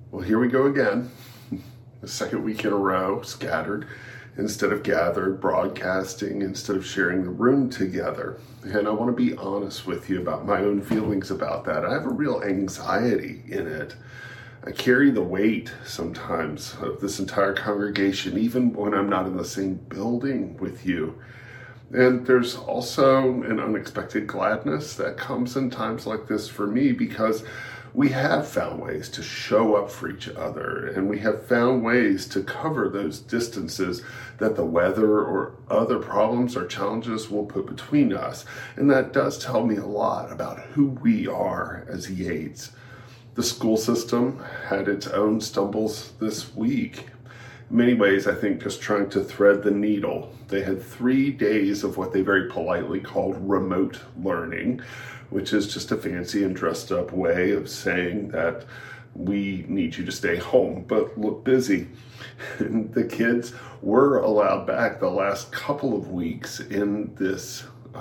Well, here we go again. The second week in a row, scattered instead of gathered, broadcasting instead of sharing the room together. And I want to be honest with you about my own feelings about that. I have a real anxiety in it. I carry the weight sometimes of this entire congregation, even when I'm not in the same building with you. And there's also an unexpected gladness that comes in times like this for me, because we have found ways to show up for each other, and we have found ways to cover those distances that the weather or other problems or challenges will put between us. And that does tell me a lot about who we are as Yates. The school system had its own stumbles this week. In many ways, I think just trying to thread the needle. They had 3 days of what they very politely called remote learning, which is just a fancy and dressed up way of saying that we need you to stay home, but look busy. And the kids were allowed back the last couple of weeks in this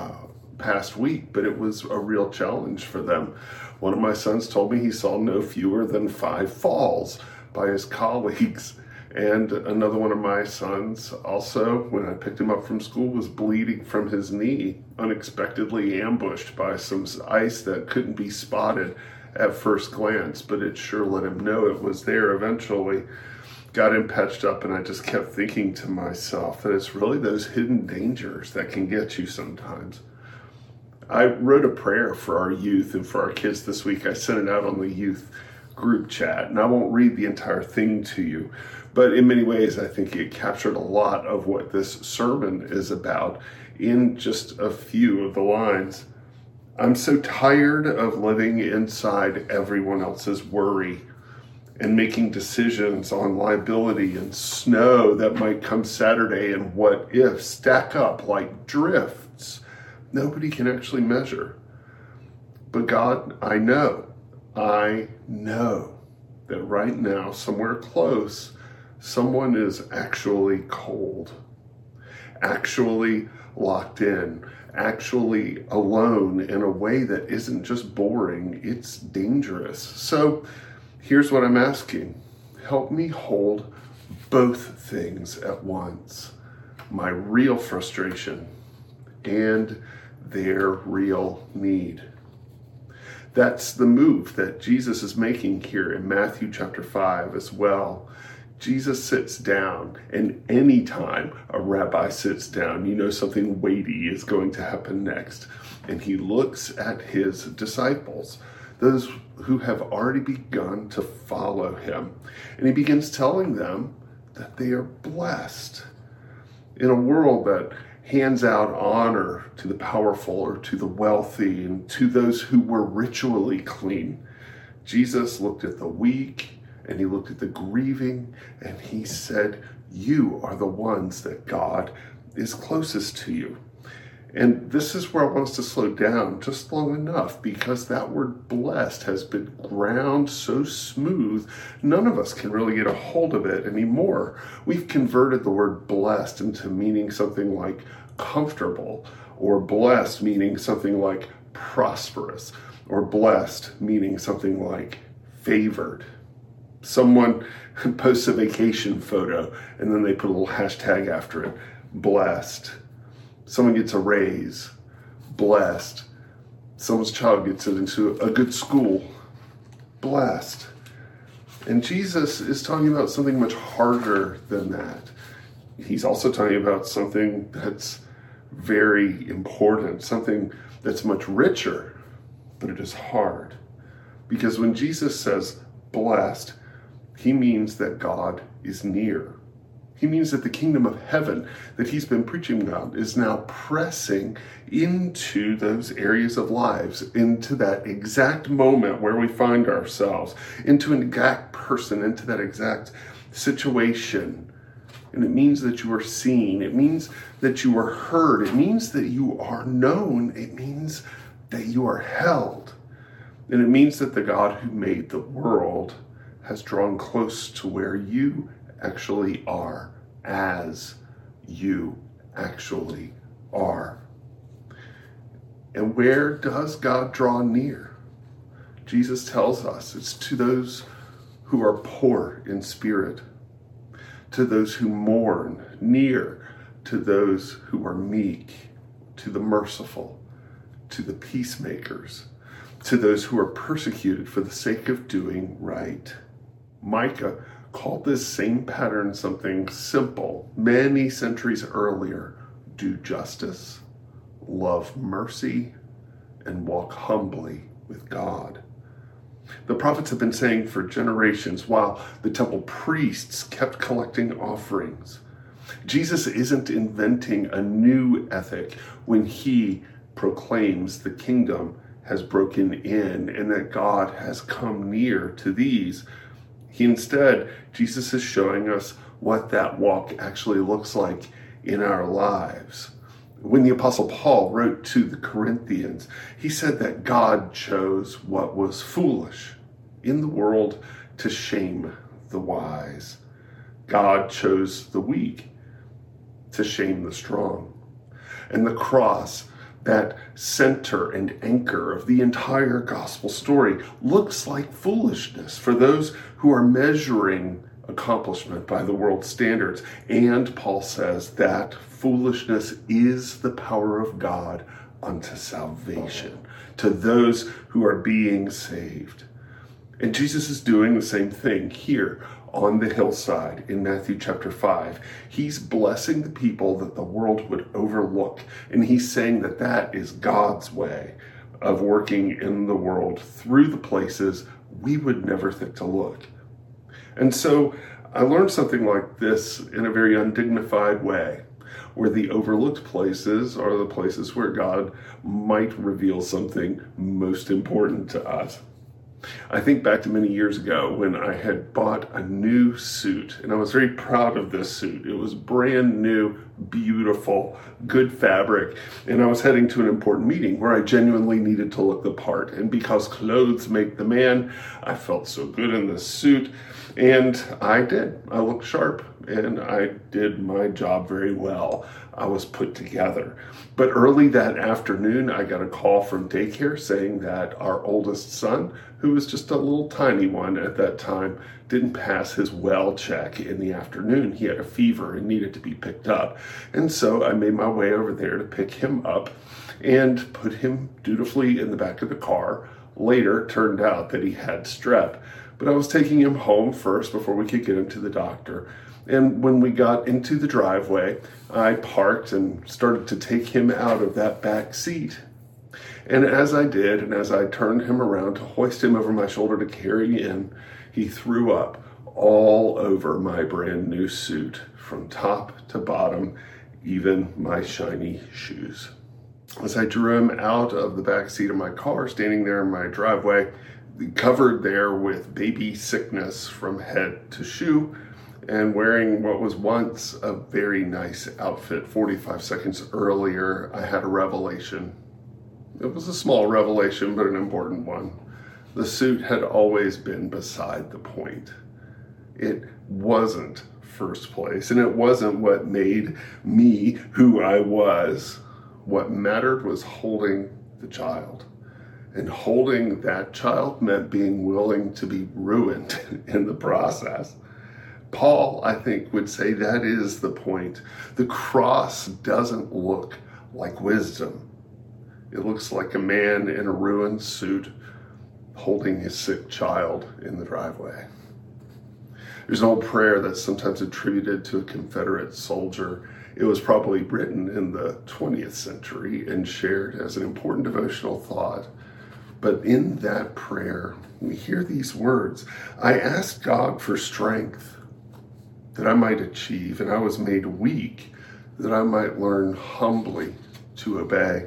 past week, but it was a real challenge for them. One of my sons told me he saw no fewer than 5 falls by his colleagues. And another one of my sons also, when I picked him up from school, was bleeding from his knee, unexpectedly ambushed by some ice that couldn't be spotted at first glance, but it sure let him know it was there eventually. Got him patched up, and I just kept thinking to myself that it's really those hidden dangers that can get you sometimes. I wrote a prayer for our youth and for our kids this week. I sent it out on the youth group chat, and I won't read the entire thing to you, but in many ways I think it captured a lot of what this sermon is about in just a few of the lines. I'm so tired of living inside everyone else's worry and making decisions on liability and snow that might come Saturday and what if stack up like drifts nobody can actually measure. But God, I know that right now, somewhere close, someone is actually cold, actually locked in, actually alone in a way that isn't just boring, it's dangerous. So here's what I'm asking. Help me hold both things at once. My real frustration and their real need. That's the move that Jesus is making here in Matthew chapter 5 as well. Jesus sits down, and anytime a rabbi sits down, you know something weighty is going to happen next. And he looks at his disciples, those who have already begun to follow him. And he begins telling them that they are blessed. In a world that hands out honor to the powerful or to the wealthy and to those who were ritually clean, Jesus looked at the weak and he looked at the grieving and he said, you are the ones that God is closest to you. And this is where I want us to slow down just long enough, because that word blessed has been ground so smooth, none of us can really get a hold of it anymore. We've converted the word blessed into meaning something like comfortable, or blessed meaning something like prosperous, or blessed meaning something like favored. Someone posts a vacation photo and then they put a little hashtag after it, blessed. Someone gets a raise, blessed. Someone's child gets into a good school, blessed. And Jesus is talking about something much harder than that. He's also talking about something that's very important, something that's much richer, but it is hard. Because when Jesus says blessed, he means that God is near. He means that the kingdom of heaven that he's been preaching about is now pressing into those areas of lives, into that exact moment where we find ourselves, into an exact person, into that exact situation. And it means that you are seen. It means that you are heard. It means that you are known. It means that you are held. And it means that the God who made the world has drawn close to where you actually are, as you actually are. And where does God draw near? Jesus tells us it's to those who are poor in spirit, to those who mourn, near to those who are meek, to the merciful, to the peacemakers, to those who are persecuted for the sake of doing right. Micah called this same pattern something simple many centuries earlier: do justice, love mercy, and walk humbly with God. The prophets have been saying for generations, while the temple priests kept collecting offerings. Jesus isn't inventing a new ethic when he proclaims the kingdom has broken in and that God has come near to these. Jesus is showing us what that walk actually looks like in our lives. When the Apostle Paul wrote to the Corinthians, he said that God chose what was foolish in the world to shame the wise. God chose the weak to shame the strong. And the cross, that center and anchor of the entire gospel story, looks like foolishness for those who are measuring accomplishment by the world's standards. And Paul says that foolishness is the power of God unto salvation to those who are being saved. And Jesus is doing the same thing here on the hillside in Matthew chapter 5. He's blessing the people that the world would overlook. And he's saying that that is God's way of working in the world through the places we would never think to look. And so I learned something like this in a very undignified way, where the overlooked places are the places where God might reveal something most important to us. I think back to many years ago when I had bought a new suit, and I was very proud of this suit. It was brand new, beautiful, good fabric, and I was heading to an important meeting where I genuinely needed to look the part. And because clothes make the man, I felt so good in this suit, and I did. I looked sharp, and I did my job very well. I was put together. But early that afternoon, I got a call from daycare saying that our oldest son, who was just a little tiny one at that time, didn't pass his well check in the afternoon. He had a fever and needed to be picked up. And so I made my way over there to pick him up and put him dutifully in the back of the car. Later, it turned out that he had strep. But I was taking him home first before we could get him to the doctor. And when we got into the driveway, I parked and started to take him out of that back seat. And as I did, and as I turned him around to hoist him over my shoulder to carry in, he threw up all over my brand new suit, from top to bottom, even my shiny shoes. As I drew him out of the back seat of my car, standing there in my driveway, covered there with baby sickness from head to shoe, and wearing what was once a very nice outfit 45 seconds earlier, I had a revelation. It was a small revelation, but an important one. The suit had always been beside the point. It wasn't first place, and it wasn't what made me who I was. What mattered was holding the child. And holding that child meant being willing to be ruined in the process. Paul, I think, would say that is the point. The cross doesn't look like wisdom. It looks like a man in a ruined suit holding his sick child in the driveway. There's an old prayer that's sometimes attributed to a Confederate soldier. It was probably written in the 20th century and shared as an important devotional thought. But in that prayer, we hear these words: I asked God for strength that I might achieve, and I was made weak that I might learn humbly to obey.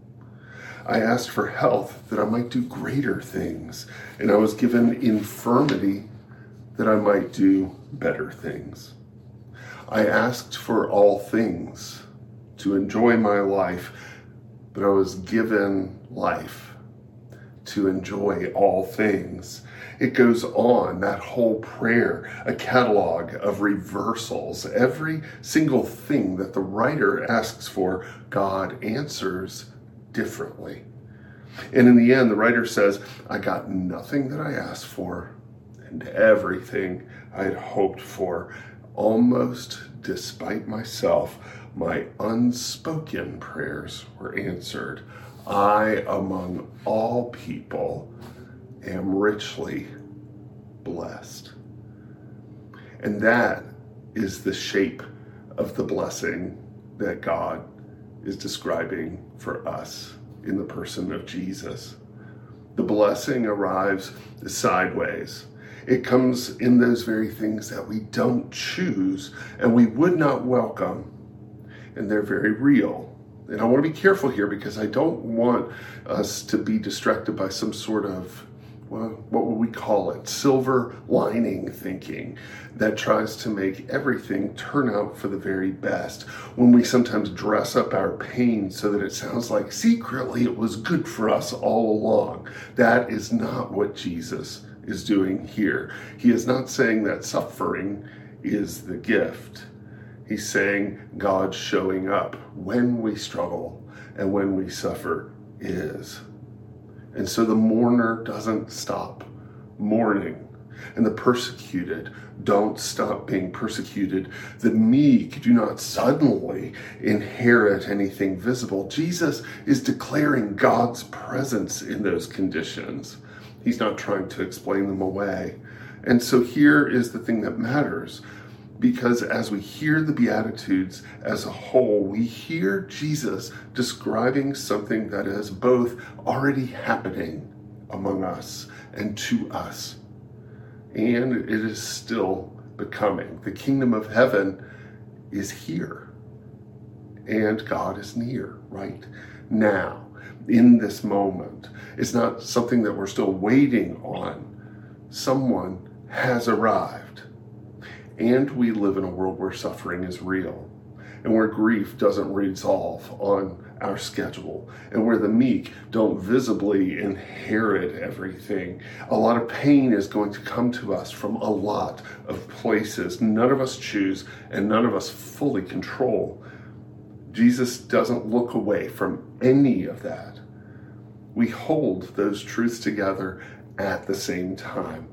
I asked for health that I might do greater things, and I was given infirmity that I might do better things. I asked for all things to enjoy my life, but I was given life to enjoy all things. It goes on, that whole prayer, a catalog of reversals. Every single thing that the writer asks for, God answers differently. And in the end, the writer says, I got nothing that I asked for, and everything I had hoped for. Almost despite myself, my unspoken prayers were answered. I, among all people, am richly blessed. And that is the shape of the blessing that God is describing for us in the person of Jesus. The blessing arrives sideways. It comes in those very things that we don't choose and we would not welcome. And they're very real. And I want to be careful here because I don't want us to be distracted by some sort of, well, what would we call it? Silver lining thinking that tries to make everything turn out for the very best. When we sometimes dress up our pain so that it sounds like secretly it was good for us all along. That is not what Jesus is doing here. He is not saying that suffering is the gift. He's saying God showing up when we struggle and when we suffer is. And so the mourner doesn't stop mourning, and the persecuted don't stop being persecuted. The meek do not suddenly inherit anything visible. Jesus is declaring God's presence in those conditions. He's not trying to explain them away. And so here is the thing that matters. Because as we hear the Beatitudes as a whole, we hear Jesus describing something that is both already happening among us and to us. And it is still becoming. The kingdom of heaven is here. And God is near right now, in this moment. It's not something that we're still waiting on. Someone has arrived. And we live in a world where suffering is real, and where grief doesn't resolve on our schedule, and where the meek don't visibly inherit everything. A lot of pain is going to come to us from a lot of places. None of us choose, and none of us fully control. Jesus doesn't look away from any of that. We hold those truths together at the same time.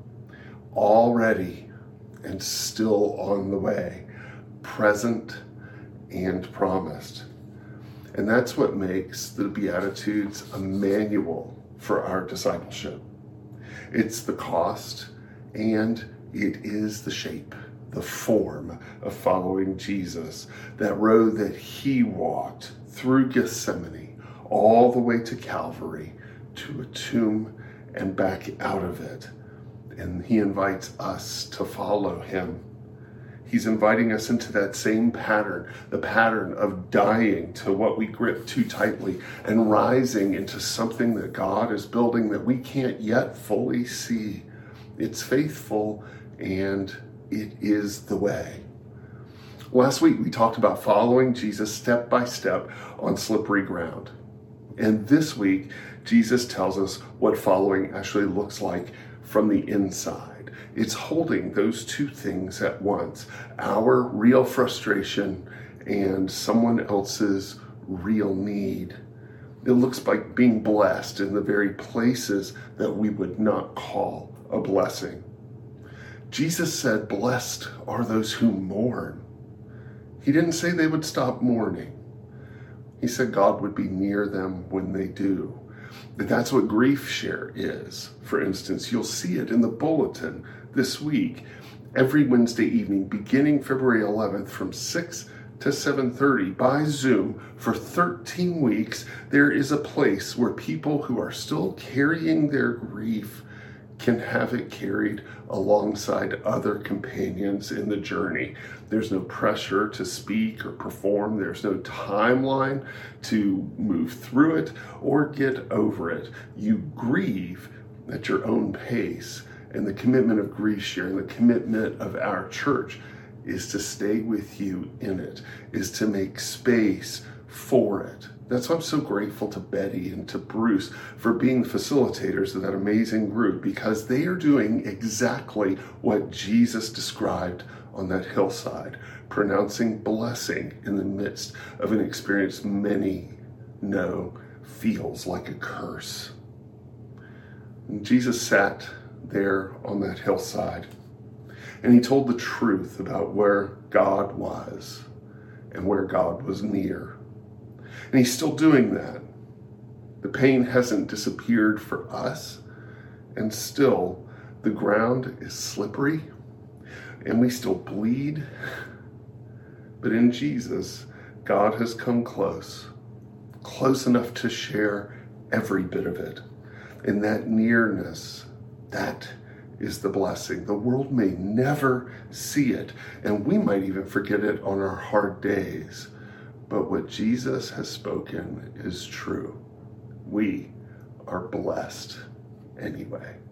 Already and still on the way, present and promised. And that's what makes the Beatitudes a manual for our discipleship. It's the cost and it is the shape, the form of following Jesus, that road that he walked through Gethsemane, all the way to Calvary, to a tomb and back out of it. And he invites us to follow him. He's inviting us into that same pattern, the pattern of dying to what we grip too tightly and rising into something that God is building that we can't yet fully see. It's faithful and it is the way. Last week we talked about following Jesus step by step on slippery ground. And this week, Jesus tells us what following actually looks like from the inside. It's holding those two things at once, our real frustration and someone else's real need. It looks like being blessed in the very places that we would not call a blessing. Jesus said, "Blessed are those who mourn." He didn't say they would stop mourning. He said God would be near them when they do. That's what Grief Share is. For instance, you'll see it in the bulletin this week. Every Wednesday evening, beginning February 11th from 6 to 7:30 by Zoom for 13 weeks, there is a place where people who are still carrying their grief can have it carried alongside other companions in the journey. There's no pressure to speak or perform. There's no timeline to move through it or get over it. You grieve at your own pace. And the commitment of Grief Share and the commitment of our church is to stay with you in it, is to make space for it. That's why I'm so grateful to Betty and to Bruce for being the facilitators of that amazing group, because they are doing exactly what Jesus described on that hillside, pronouncing blessing in the midst of an experience many know feels like a curse. And Jesus sat there on that hillside. And he told the truth about where God was and where God was near. And he's still doing that. The pain hasn't disappeared for us, and still the ground is slippery and we still bleed. But in Jesus, God has come close enough to share every bit of it. And that nearness, that is the blessing. The world may never see it, and we might even forget it on our hard days. But what Jesus has spoken is true. We are blessed anyway.